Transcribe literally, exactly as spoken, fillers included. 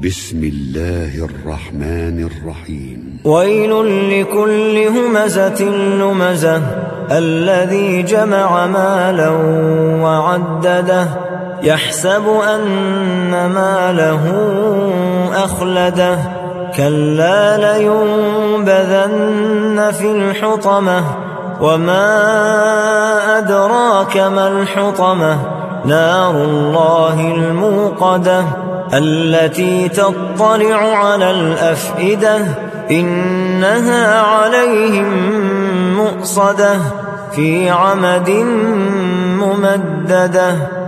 بسم الله الرحمن الرحيم ويل لكل همزة لمزة الذي جمع مالا وعدده يحسب أن ماله أخلده كلا لينبذن في الحطمة وما أدراك ما الحطمة نار الله الموقدة التي تطلع على الأفئدة إنها عليهم مؤصدة في عمد ممددة.